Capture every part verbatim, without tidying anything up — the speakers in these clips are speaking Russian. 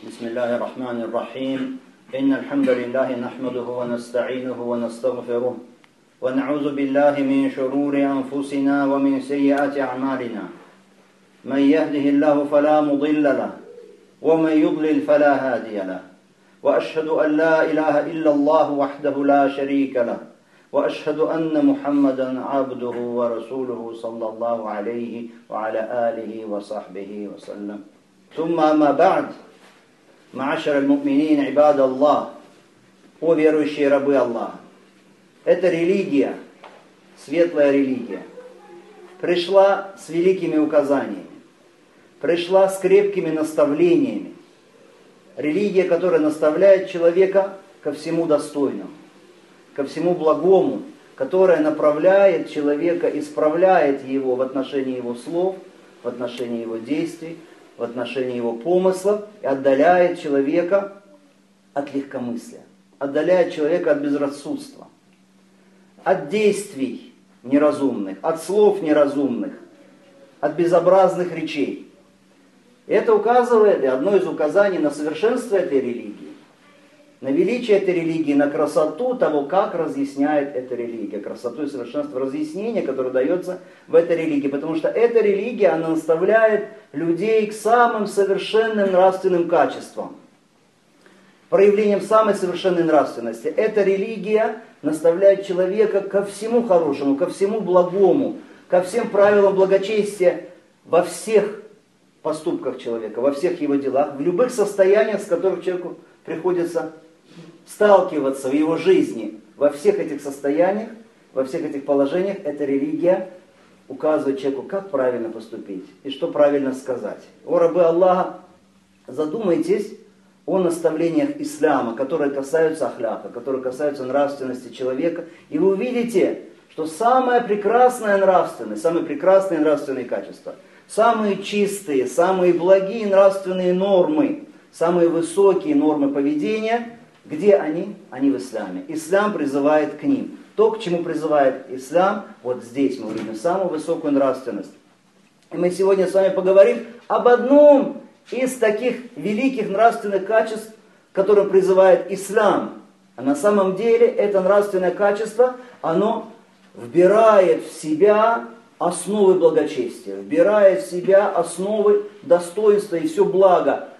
بسم الله الرحمن الرحيم إن الحمد لله نحمده ونستعينه ونستغفره ونعوذ بالله من شرور أنفسنا ومن سيئات أعمالنا من يهده الله فلا مضل له ومن يضلل فلا هادي له وأشهد أن لا إله إلا الله وحده لا شريك له وأشهد أن محمدا عبده ورسوله صلى الله عليه وعلى آله وصحبه وسلم ثم أما بعد معاشر المؤمنين عباد الله, о верующие рабы Аллаха. Эта религия, светлая религия, пришла с великими указаниями, пришла с крепкими наставлениями. Религия, которая наставляет человека ко всему достойному, ко всему благому, которая направляет человека, исправляет его в отношении его слов, в отношении его действий, в отношении его помыслов и отдаляет человека от легкомыслия, отдаляет человека от безрассудства, от действий неразумных, от слов неразумных, от безобразных речей. И это указывает, и одно из указаний на совершенство этой религии, на величие этой религии, на красоту того, как разъясняет эта религия, красоту и совершенство разъяснения, которое дается в этой религии. Потому что эта религия, она наставляет людей к самым совершенным нравственным качествам, проявлением самой совершенной нравственности. Эта религия наставляет человека ко всему хорошему, ко всему благому, ко всем правилам благочестия во всех поступках человека, во всех его делах, в любых состояниях, с которых человеку приходится сталкиваться в его жизни. Во всех этих состояниях, во всех этих положениях эта религия указывает человеку, как правильно поступить и что правильно сказать. О рабы Аллаха, задумайтесь о наставлениях ислама, которые касаются ахляка, которые касаются нравственности человека, и вы увидите, что самая прекрасная нравственность, самые прекрасные нравственные качества, самые чистые, самые благие нравственные нормы, самые высокие нормы поведения, где они? Они в исламе. Ислам призывает к ним. То, к чему призывает ислам, вот здесь мы увидим самую высокую нравственность. И мы сегодня с вами поговорим об одном из таких великих нравственных качеств, которым призывает ислам. А на самом деле это нравственное качество, оно вбирает в себя основы благочестия, вбирает в себя основы достоинства и все благо.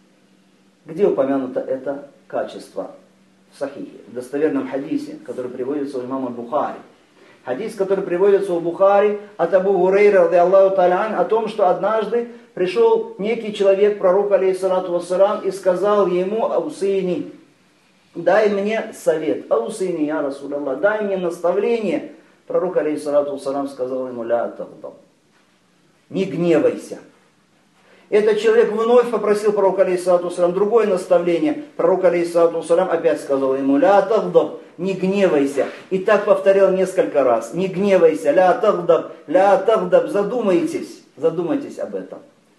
Где упомянуто это качество? В Сахихе, в достоверном хадисе, который приводится у имама Бухари. Хадис, который приводится у Бухари от Абу Гурейра, ради Аллаху та'аля, о том, что однажды пришел некий человек, пророк, алейхиссалату вассалам, и сказал ему: «Аусейни, дай мне совет». «Аусейни, я Расул Аллах, дай мне наставление». Пророк, алейхиссалату вассалам, сказал ему: «Ля тагдаб, не гневайся». Этот человек вновь попросил пророка, алейхиссалату вассалам, другое наставление. Пророк, алейхиссалату вассалам, опять сказал ему: «Ля тагдаб, не гневайся». И так повторял несколько раз: «Не гневайся, ля тагдаб, ля тагдаб». Задумайтесь, задумайтесь об этом.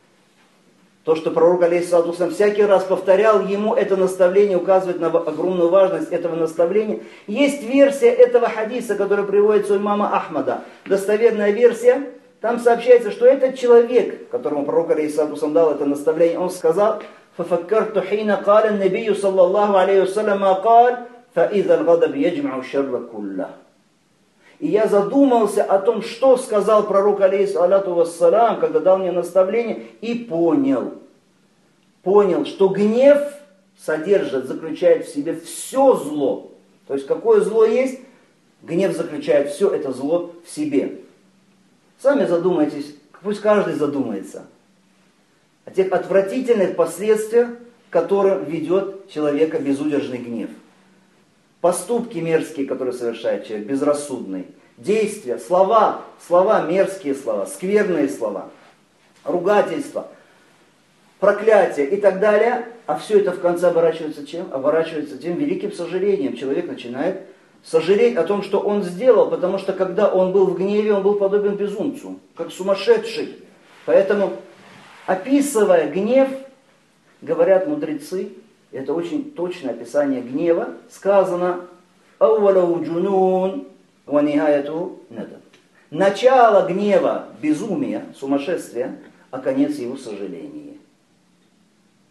То, что пророк, алейхиссалату вассалам, всякий раз повторял ему это наставление, указывает на огромную важность этого наставления. Есть версия этого хадиса, который приводится у имама Ахмада. Достоверная версия. Там сообщается, что этот человек, которому пророк, алейхиссалату вассалам, дал это наставление, он сказал: «Фафаккарту хина каля набию саллаллаху алейхи вассаляма каль, фаиза аль-гадаб яджмау шарра кулла». И я задумался о том, что сказал пророк, алейхиссалату вассалам, когда дал мне наставление, и понял, понял, что гнев содержит, заключает в себе все зло. То есть какое зло есть, гнев заключает все это зло в себе. Сами задумайтесь, пусть каждый задумается о тех отвратительных последствиях, к которым ведет человека безудержный гнев. Поступки мерзкие, которые совершает человек, безрассудные. Действия, слова, слова, мерзкие слова, скверные слова, ругательства, проклятия и так далее. А все это в конце оборачивается чем? Оборачивается тем великим сожалением. Человек начинает сожалеть о том, что он сделал, потому что когда он был в гневе, он был подобен безумцу, как сумасшедший. Поэтому, описывая гнев, говорят мудрецы, это очень точное описание гнева, сказано: «Ауалау джунун ва нихаяту надам». Начало гнева, безумия, сумасшествия, а конец его сожаления.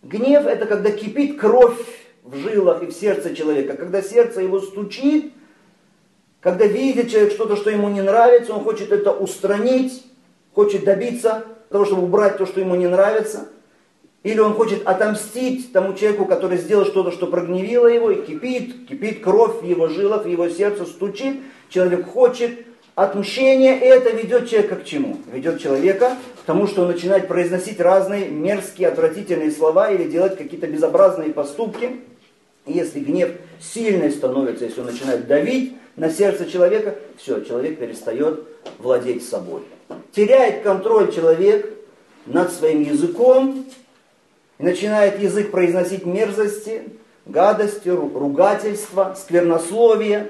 Гнев это когда кипит кровь в жилах и в сердце человека. Когда сердце его стучит, когда видит человек что-то, что ему не нравится, он хочет это устранить, хочет добиться того, чтобы убрать то, что ему не нравится. Или он хочет отомстить тому человеку, который сделал что-то, что прогневило его, и кипит, кипит кровь в его жилах, в его сердце, стучит. Человек хочет отмщения, и это ведет человека к чему? Ведет человека к тому, что он начинает произносить разные мерзкие, отвратительные слова или делать какие-то безобразные поступки. И если гнев сильный становится, если он начинает давить на сердце человека, все, человек перестает владеть собой. Теряет контроль человек над своим языком, и начинает язык произносить мерзости, гадости, ругательства, сквернословие.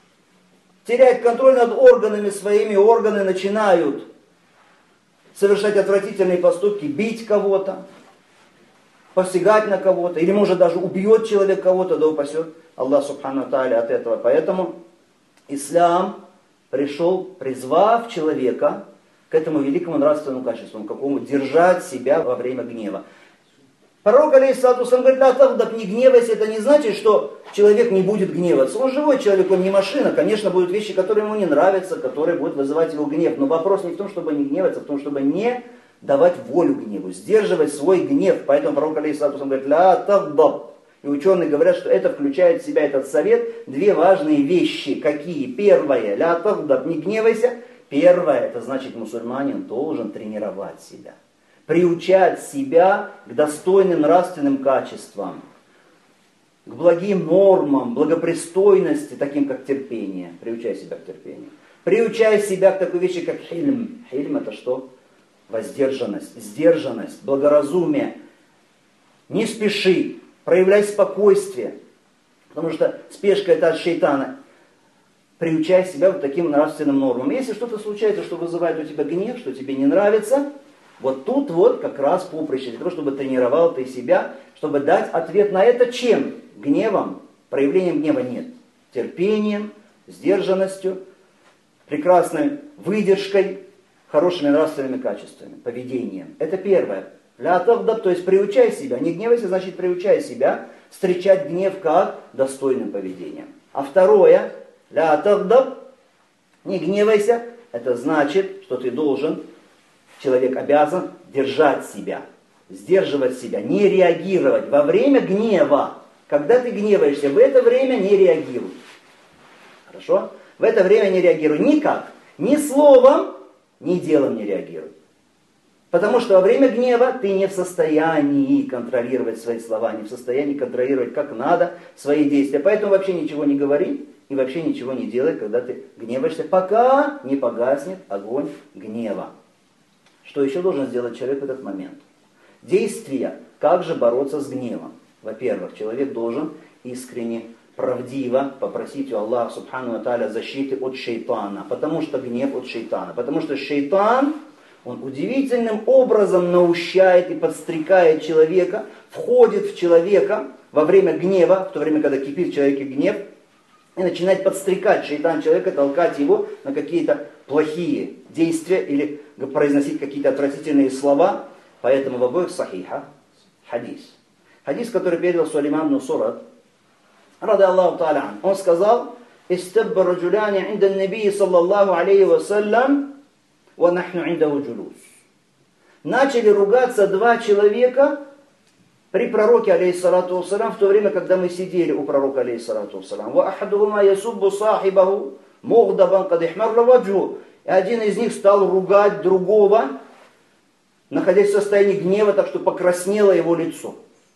Теряет контроль над органами своими, органы начинают совершать отвратительные поступки, бить кого-то, посягать на кого-то, или может даже убьет человек кого-то, да упасет Аллах Субхану Тааля от этого. Поэтому ислам пришел, призвав человека к этому великому нравственному качеству, к какому держать себя во время гнева. Пророк, алейхиссалату вассалам, говорит: «Ла тагдаб, не гневайся». Это не значит, что человек не будет гневаться. Он живой человек, он не машина. Конечно, будут вещи, которые ему не нравятся, которые будут вызывать его гнев. Но вопрос не в том, чтобы не гневаться, а в том, чтобы не давать волю гневу, сдерживать свой гнев. Поэтому пророк, алейхиссалату вассалам, говорит: «Ла тагдаб». И ученые говорят, что это включает в себя, этот совет, две важные вещи. Какие? Первое, «Ла тагдаб», не гневайся. Первое, это значит, мусульманин должен тренировать себя. Приучать себя к достойным нравственным качествам, к благим нормам, благопристойности, таким как терпение. Приучай себя к терпению. Приучай себя к такой вещи, как хильм. Хильм это что? Воздержанность, сдержанность, благоразумие. Не спеши, проявляй спокойствие, потому что спешка это от шейтана. Приучай себя вот таким нравственным нормам. Если что-то случается, что вызывает у тебя гнев, что тебе не нравится, вот тут вот как раз поприще для того, чтобы тренировал ты себя, чтобы дать ответ на это чем? Гневом. Проявлением гнева нет. Терпением, сдержанностью, прекрасной выдержкой, хорошими нравственными качествами, поведением. Это первое. Ля тагдаб, то есть приучай себя. Не гневайся, значит приучай себя встречать гнев как достойным поведением. А второе, ля тагдаб, не гневайся, это значит, что ты должен, человек обязан держать себя, сдерживать себя, не реагировать. Во время гнева, когда ты гневаешься, в это время не реагируй. Хорошо? В это время не реагируй никак. Ни словом, ни делом не реагируй. Потому что во время гнева ты не в состоянии контролировать свои слова, не в состоянии контролировать как надо свои действия. Поэтому вообще ничего не говори и вообще ничего не делай, когда ты гневаешься, пока не погаснет огонь гнева. Что еще должен сделать человек в этот момент? Действия. Как же бороться с гневом? Во-первых, человек должен искренне, правдиво попросить у Аллаха Субхану ва Тааля защиты от шейтана. Потому что гнев от шейтана. Потому что шейтан, он удивительным образом наущает и подстрекает человека, входит в человека во время гнева, в то время, когда кипит в человеке гнев, и начинает подстрекать шейтан человека, толкать его на какие-то плохие действия или произносить какие-то отвратительные слова. Поэтому в обоих сахихах хадис. Хадис, который передал Сулейман ибн Сурад, ради Аллаху Та'аля, он сказал: «Истабба раджуляни инда набии саллаллаху алейхи вассалям, ва нахну индаху джулус». Начали ругаться два человека при пророке, алейхиссалату вассалям, в то время, когда мы сидели у пророка, алейхиссалату вассалям. «Ва ахадухума ясуббу сахибаху мугдабан кад ихмарра ваджху». И один из них стал ругать другого, находясь в состоянии гнева, так что покраснело его лицо.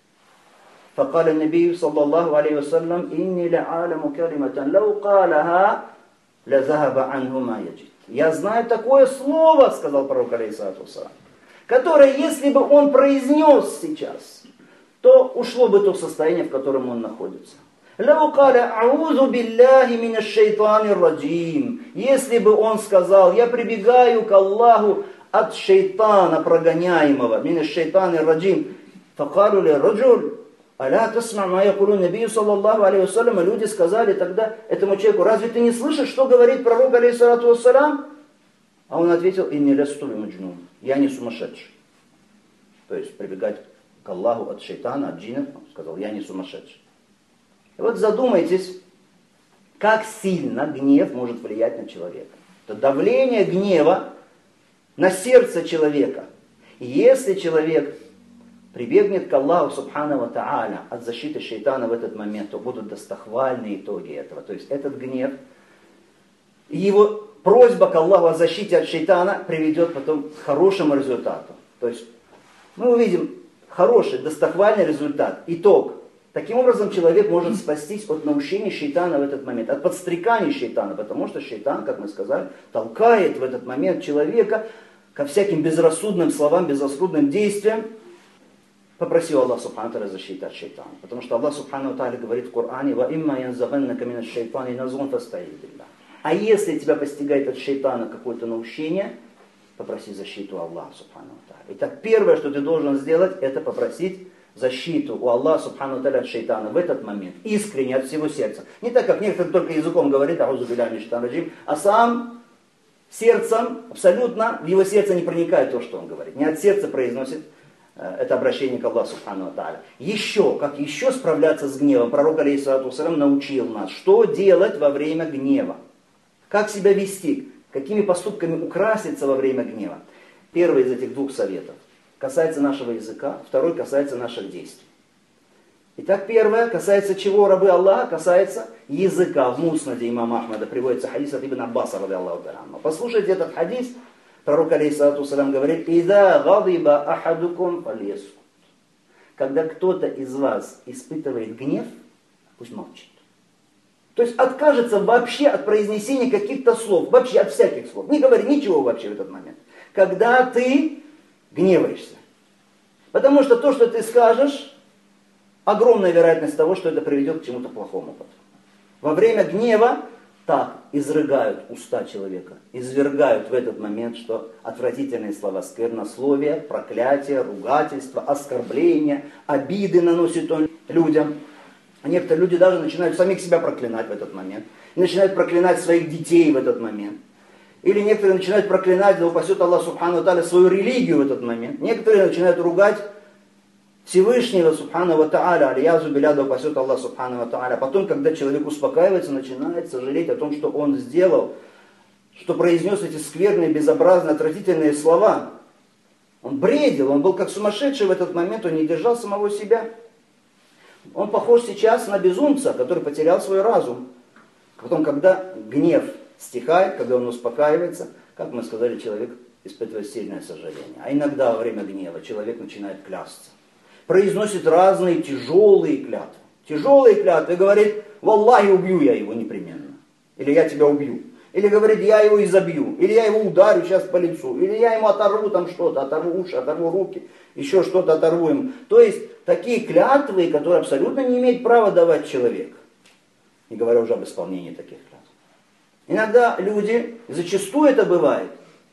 فقال النبي صلى الله عليه وسلم إني لعالم كلمة لو قالها لذهب عنه ما يجد. Я знаю такое слово, сказал пророк, алейхиссалату вассалам, которое, если бы он произнес сейчас, то ушло бы то состояние, в котором он находится. لو قال أعوذ بالله من الشيطان الرجيم. Если бы он сказал: я прибегаю к Аллаху от шейтана прогоняемого, من الشيطان الرجيم. فقالوا للرجل «Аля тасма ма якулу набию саллаллаху алейхи вассалям». И люди сказали тогда этому человеку: разве ты не слышишь, что говорит пророк, алейхиссалату вассалям? А он ответил: «Инни ласту би маджнун». Я не сумасшедший. То есть прибегать к Аллаху от шайтана, от джиннов, он сказал, я не сумасшедший. И вот задумайтесь, как сильно гнев может влиять на человека. Это давление гнева на сердце человека. И если человек прибегнет к Аллаху Субхану ва Тааля от защиты шайтана в этот момент, то будут достохвальные итоги этого. То есть этот гнев и его просьба к Аллаху о защите от шайтана приведет потом к хорошему результату. То есть мы увидим хороший, достохвальный результат, итог. Таким образом, человек может спастись от наущения шайтана в этот момент, от подстреканий шайтана, потому что шайтан, как мы сказали, толкает в этот момент человека ко всяким безрассудным словам, безрассудным действиям. Попроси Аллах Субхану Тааля защиты от шайтана. Потому что Аллах Субхану Тааля говорит в Коране: «Ва имма янзаганнака минаш шайтани назгун фастаиз биллах». А если тебя постигает от шайтана какое-то наущение, попроси защиту Аллаха Субхану Тааля. Итак, первое, что ты должен сделать, это попросить защиту у Аллаха Субхану Тааля от шайтана в этот момент, искренне, от всего сердца. Не так, как некоторые только языком говорит, аузу билляхи минаш шайтанир раджим, а сам сердцем, абсолютно, в его сердце не проникает то, что он говорит. Не от сердца произносит э, это обращение к Аллаху Субхану Тааля. Еще, как еще справляться с гневом, пророк алейхиссалату вассалям научил нас, что делать во время гнева. Как себя вести, какими поступками украситься во время гнева. Первый из этих двух советов касается нашего языка, второй касается наших действий. Итак, первое касается чего, рабы Аллаха? Касается языка. В Муснаде имама Ахмада приводится хадис от Ибн Аббаса, ради Аллаху та'аля. Послушайте этот хадис. Пророк алейхиссалату вассалям говорит: «Иза гадиба ахадукум фальяскут». Когда кто-то из вас испытывает гнев, пусть молчит. То есть откажется вообще от произнесения каких-то слов, вообще от всяких слов. Не говори ничего вообще в этот момент. Когда ты гневаешься. Потому что то, что ты скажешь, огромная вероятность того, что это приведет к чему-то плохому потом. Во время гнева так изрыгают уста человека, извергают в этот момент, что отвратительные слова, сквернословие, проклятие, ругательство, оскорбление, обиды наносит он людям. А некоторые люди даже начинают самих себя проклинать в этот момент. Начинают проклинать своих детей в этот момент. Или некоторые начинают проклинать, да упасет Аллах Субхану Тааля, свою религию в этот момент. Некоторые начинают ругать Всевышнего Субхану ва Тааля, алиязу билля, да упасет Аллах Субхану ва Тааля. Потом, когда человек успокаивается, начинает сожалеть о том, что он сделал, что произнес эти скверные, безобразные, отвратительные слова. Он бредил, он был как сумасшедший в этот момент, он не держал самого себя. Он похож сейчас на безумца, который потерял свой разум. Потом, когда гнев стихает, когда он успокаивается, как мы сказали, человек испытывает сильное сожаление. А иногда во время гнева человек начинает клясться. Произносит разные тяжелые клятвы. Тяжелые клятвы. И говорит: «Валлахи, убью я его непременно». Или «я тебя убью». Или говорит: «я его изобью». Или «я его ударю сейчас по лицу». Или «я ему оторву там что-то, оторву уши, оторву руки». Еще что-то оторву ему. То есть такие клятвы, которые абсолютно не имеет права давать человек. Не говоря уже об исполнении таких клятв. Иногда люди, зачастую это бывает,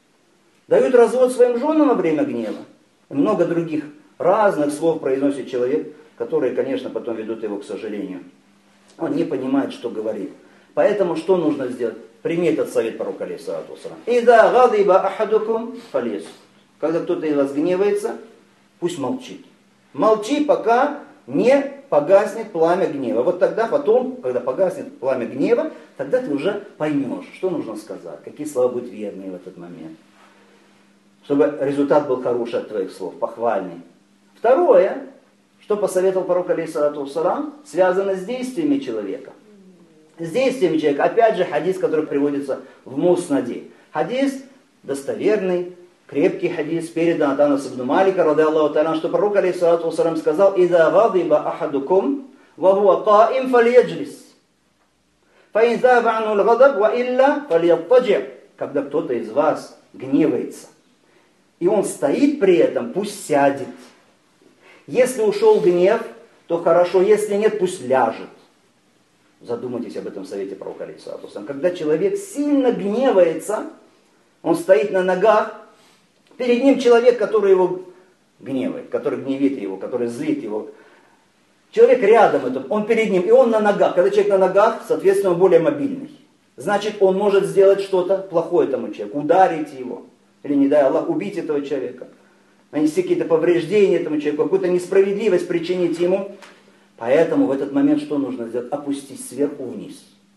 дают развод своим женам во время гнева. И много других разных слов произносит человек, которые, конечно, потом ведут его к сожалению. Он не понимает, что говорит. Поэтому что нужно сделать? Прими этот совет пророка алейхиссалату вассалям. «Иза гадиба ахадукум фальяскут». Когда кто-то из вас гневается, пусть молчит. Молчи, пока не погаснет пламя гнева. Вот тогда потом, когда погаснет пламя гнева, тогда ты уже поймешь, что нужно сказать, какие слова будут верные в этот момент. Чтобы результат был хороший от твоих слов, похвальный. Второе, что посоветовал пророк алейхиссалату вассалям, связано с действиями человека. С действиями человека. Опять же хадис, который приводится в Муснаде. Хадис достоверный, крепкий хадис, передан от Анаса ибн Малика, ради Аллаху та'аля, что пророк алейхиссалату вассалям сказал: «Иза гадиба ахадукум, ва хуа каим фальяджлис. Фа ин заба анху аль-гадаб, ва илля фальяттаджи». Когда кто-то из вас гневается, и он стоит при этом, пусть сядет. Если ушел гнев, то хорошо, если нет, пусть ляжет. Задумайтесь об этом совете пророка алейхиссалату вассалям. Когда человек сильно гневается, он стоит на ногах, перед ним человек, который его гневает, который гневит его, который злит его. Человек рядом, он перед ним, и он на ногах. Когда человек на ногах, соответственно, он более мобильный. Значит, он может сделать что-то плохое этому человеку, ударить его. Или, не дай Аллах, убить этого человека. нанести какие-то повреждения этому человеку, какую-то несправедливость причинить ему. Поэтому в этот момент что нужно сделать? Опустить сверху вниз.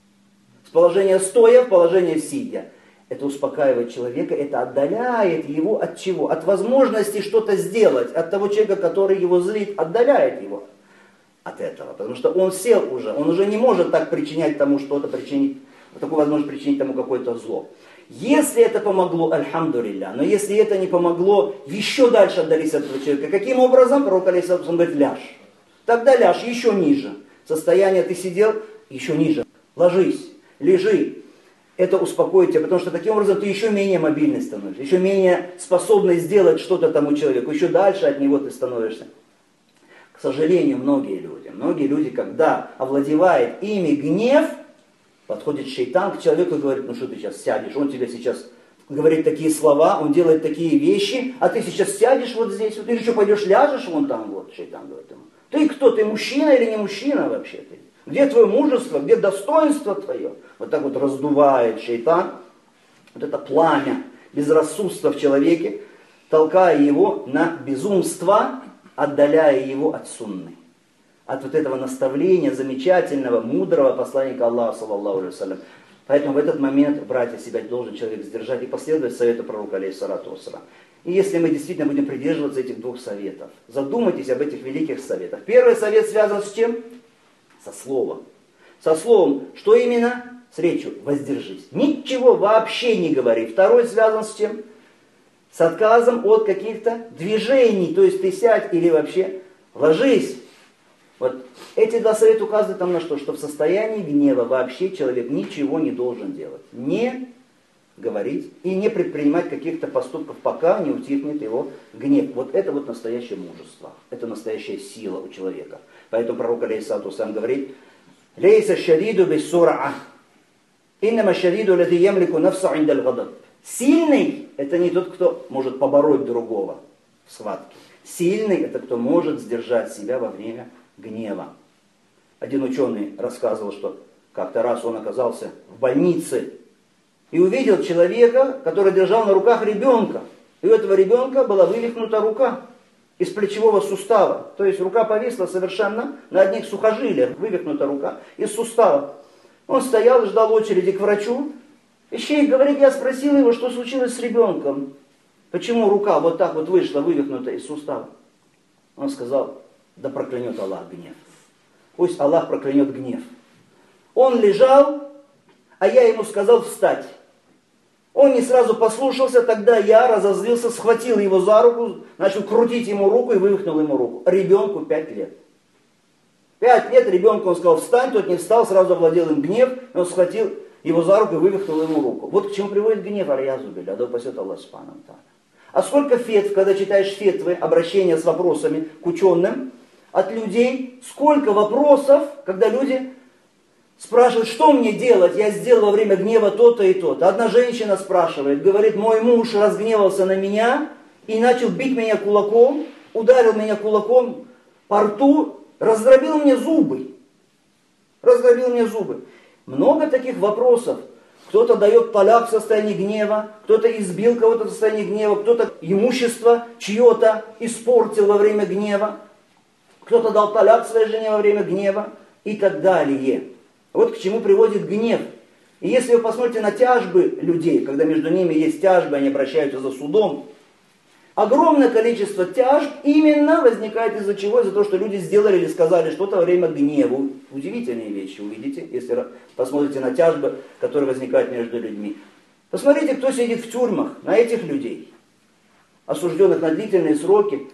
С положения стоя в положение сидя. Это успокаивает человека, это отдаляет его от чего? От возможности что-то сделать, от того человека, который его злит, отдаляет его от этого. Потому что он сел уже, он уже не может так причинять тому что-то, причинить, такую возможность причинить тому какое-то зло. Если это помогло, альхамдулилля, но если это не помогло, еще дальше отдались от этого человека. Каким образом? Пророк алейхиссалату вассалам говорит, ляжь. Тогда ляжь еще ниже. Состояние ты сидел, еще ниже. Ложись, лежи. Это успокоит тебя, потому что таким образом ты еще менее мобильный становишься, еще менее способный сделать что-то тому человеку, еще дальше от него ты становишься. К сожалению, многие люди, многие люди, когда овладевает ими гнев, подходит шейтан к человеку и говорит, ну что ты сейчас сядешь, он тебе сейчас говорит такие слова, он делает такие вещи, а ты сейчас сядешь вот здесь, вот, или что, пойдешь ляжешь вон там, вот, шейтан говорит ему. Ты кто, ты мужчина или не мужчина вообще ты? Где твое мужество, где достоинство твое? Вот так вот раздувает шейтан, вот это пламя безрассудства в человеке, толкая его на безумство, отдаляя его от сунны. От вот этого наставления замечательного, мудрого посланника Аллаха, саллаллаху алейхи вассалям. Поэтому в этот момент, братья, себя должен человек сдержать и последовать совету пророка, алейхиссалату вассалям. И если мы действительно будем придерживаться этих двух советов, задумайтесь об этих великих советах. Первый совет связан с чем? Со словом. Со словом, что именно? С речью. Воздержись. Ничего вообще не говори. Второй связан с чем? С отказом от каких-то движений. То есть ты сядь или вообще ложись. Вот эти два совета указывают нам на что? Что в состоянии гнева вообще человек ничего не должен делать. Не говорить и не предпринимать каких-то поступков, пока не утихнет его гнев. Вот это вот настоящее мужество. Это настоящая сила у человека. Поэтому пророк алейхиссалату вассалям говорит, «Лейса шадиду бис-сура'а, иннама шадиду лази ямлику нафса индаль гадаб». Сильный – это не тот, кто может побороть другого в схватке. Сильный – это кто может сдержать себя во время гнева. Один ученый рассказывал, что как-то раз он оказался в больнице и увидел человека, который держал на руках ребенка. И у этого ребенка была вывихнута рука из плечевого сустава. То есть рука повисла совершенно на одних сухожилиях, вывихнута рука из сустава. Он стоял и ждал очереди к врачу. И шейх говорит, я спросил его, что случилось с ребенком. Почему рука вот так вот вышла, вывихнута из сустава? Он сказал, да проклянет Аллах гнев. Пусть Аллах проклянет гнев. Он лежал, а я ему сказал встать. Он не сразу послушался, тогда я разозлился, схватил его за руку, начал крутить ему руку и вывихнул ему руку. Ребенку пять лет. Пять лет ребенку он сказал встань, тот не встал, сразу овладел им гнев, он схватил его за руку и вывихнул ему руку. Вот к чему приводит гнев, аль-язу билля, да упасет Аллах субхану ва тааля. А сколько фетв, когда читаешь фетвы, обращения с вопросами к ученым, от людей, сколько вопросов, когда люди спрашивают, что мне делать, я сделал во время гнева то-то и то-то. Одна женщина спрашивает, говорит, мой муж разгневался на меня и начал бить меня кулаком, ударил меня кулаком по рту, раздробил мне зубы. Раздробил мне зубы. Много таких вопросов. Кто-то дает таляк в состоянии гнева, кто-то избил кого-то в состоянии гнева, кто-то имущество чье-то испортил во время гнева, кто-то дал таляк своей жене во время гнева и так далее. Вот к чему приводит гнев. И если вы посмотрите на тяжбы людей, когда между ними есть тяжбы, они обращаются за судом, огромное количество тяжб именно возникает из-за чего? Из-за того, что люди сделали или сказали что-то во время гнева. Удивительные вещи увидите, если посмотрите на тяжбы, которые возникают между людьми. Посмотрите, кто сидит в тюрьмах, на этих людей, осужденных на длительные сроки.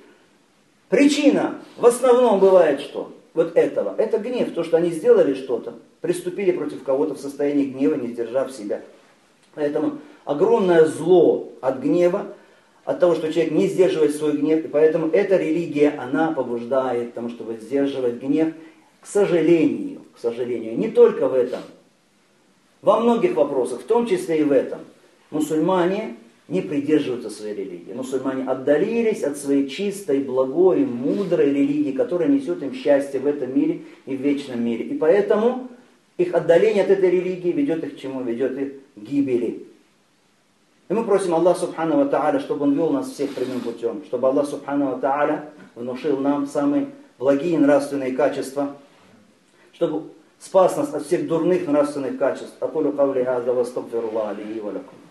Причина в основном бывает что? Вот этого. Это гнев, то, что они сделали что-то, приступили против кого-то в состоянии гнева, не сдержав себя. Поэтому огромное зло от гнева, от того, что человек не сдерживает свой гнев, и поэтому эта религия, она побуждает, потому что вот сдерживать гнев, к сожалению, к сожалению, не только в этом, во многих вопросах, в том числе и в этом, мусульмане не придерживаются своей религии. Мусульмане отдалились от своей чистой, благой, мудрой религии, которая несет им счастье в этом мире и в вечном мире. И поэтому их отдаление от этой религии ведет их к чему? Ведет их к гибели. И мы просим Аллаха Субхану ва Тааля, чтобы Он вел нас всех прямым путем, чтобы Аллах Субхану ва Тааля внушил нам самые благие нравственные качества, чтобы спас нас от всех дурных нравственных качеств. Акулю кавли хаза ва астагфируллаха ли ва лакум.